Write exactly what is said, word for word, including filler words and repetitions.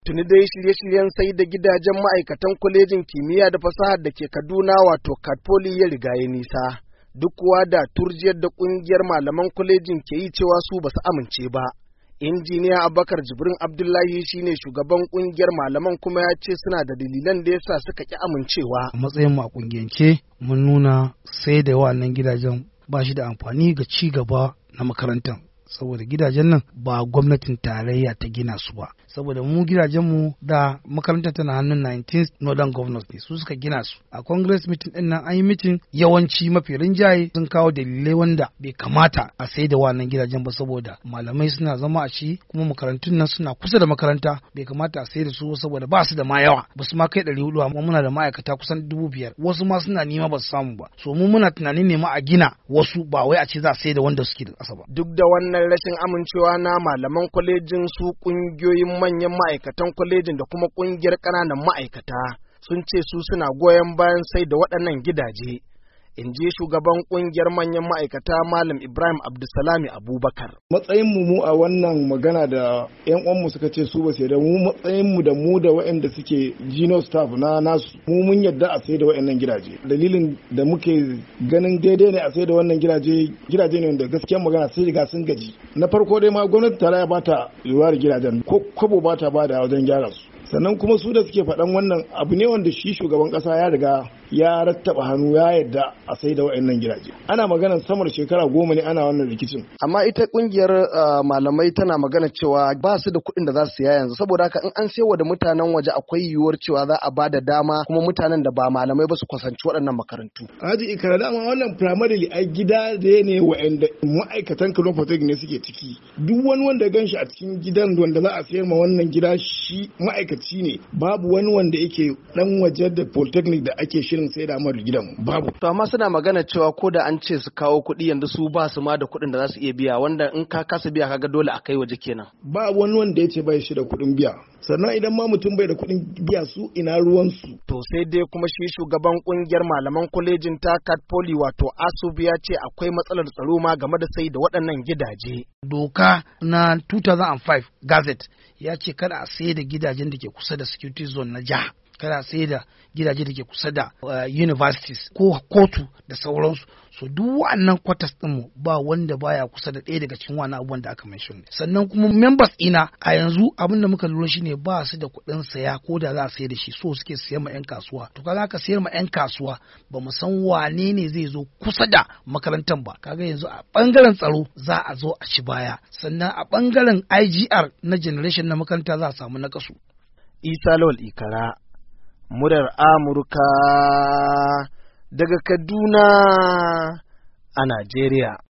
Tuni dai shirye-shiryen sai da gidajen ma'aikatan kwalejin kimiyya da fasahar da ke Kaduna wato Katfoli ya riga ya nisa. Duk kuwa da turjiyar da ƙungiyar malaman kwalejin ke yi cewa su ba su amince ba. Injiniya Abubakar Jibrin Abdullahi shine shugaban ƙungiyar malaman kuma ya ce suna da dalilan da yasa suka ki amincewa. A matsayin mu a ƙungiyance mun nuna sai da wannan gidajen ba shi da amfani ga ci gaba na makarantar. Saboda gidajen nan ba gwamnatin tarayya ta gina su ba, saboda mu gidajenmu da makarantar tana hannun nineteenth Northern Governors ne su suka gina su. A Congress meeting din nan an yi meeting, yawanci mafi rinjaye sun kawo dalilai wanda bai kamata a sai da wannan gidajen ba, saboda malamai suna zama a ci kuma makarantun nan suna kusa da makaranta, bai kamata a sai da su saboda ba su da ma yawa, ba su ma kai ɗari hudu, amma muna da ma'aikata kusan dubu biyar, wasu ma suna nema ba su samu ba. So mu muna tunanin ne ma a gina wasu, ba wai a ce za a sai da wanda suke da ƙasa ba. Duk da wannan rashin amincewa na malaman kwalejin, su kungiyoyin manyan ma'aikatan kwalejin da kuma kungiyar ƙananan ma'aikata sun ce su suna goyon bayan sai da waɗannan gidaje. In ji shugaban kungiyar manyan ma'aikata Malam Ibrahim Abdulsalami Abubakar. Matsayin mu mu a wannan magana da ƴan uwanmu suka ce su ba sai da mu, matsayin mu da mu da waɗanda suke junior staff na nasu, mu mun yadda a sai da waɗannan gidaje. Dalilin da muke ganin daidai ne a sai da wannan gidaje, gidaje ne wanda gaskiyar magana sun riga sun gaji. Na farko dai ma gwamnati tarayya ba ta lura da gidajen, ko kwabo ba ta ba da wajen gyara su. Sannan kuma su da suke faɗan wannan abu ne wanda shi shugaban ƙasa ya riga ya rattaba hannu ya yadda a sai da wa'annan gidaje. Ana maganar samar shekara goma ne ana wannan rikicin. Amma ita kungiyar uh, malamai tana magana cewa ba su da kuɗin da za su siya yanzu, saboda haka in an sayarwa da mutanen waje akwai yiwuwar cewa za a ba da dama kuma mutanen da ba malamai ba su kusanci waɗannan makarantu. Haji Ikara, dama wannan primarily ai gida da ne wa'anda ma'aikatan Kano Polytechnic ne suke ciki. Duk wani wanda gan shi a cikin gidan wanda za a sayar ma wannan gida shi ma'aikaci ne. Babu wani wanda yake dan waje da Polytechnic da ake shirin sai da mar gidan, babu. To amma suna magana cewa ko da an ce su kawo kuɗi yanzu su ba su ma da kuɗin da za su iya biya, wanda in ka kasa biya kaga dole a kai waje kenan. Ba wani wanda ya ce bai shi da kuɗin biya. Sannan idan ma mutum bai da kuɗin biya su ina ruwansu. To sai dai kuma shi shugaban kungiyar malaman kwalejin ta Katfoli wato Asubu ya ce akwai matsalar tsaro ma game da sai da waɗannan gidaje. Doka na two thousand five Gazette ya ce kada a sai da gidajen da ke kusa da security zone na jiha, kada sai da gidaje da ke kusa da uh, universities ko kotu da sauransu. So duk wa'annan quarters din ba wanda baya kusa da ɗaya daga cikin wannan abubuwan da aka mention. Sannan kuma members ina a yanzu abin da muka lura shine ba su da kuɗin saya ko da za a sayar da shi, so suke sayar ma 'yan kasuwa. To kaga ka sayar ma 'yan kasuwa ba mu san wane ne zai zo kusa da makarantar ba. Kaga yanzu a bangaren tsaro za a zo a ci baya, sannan a bangaren I G R na generation na makaranta za a samu nakasu. Isa Lawal Ikara, murar Amurka daga Kaduna a Najeriya.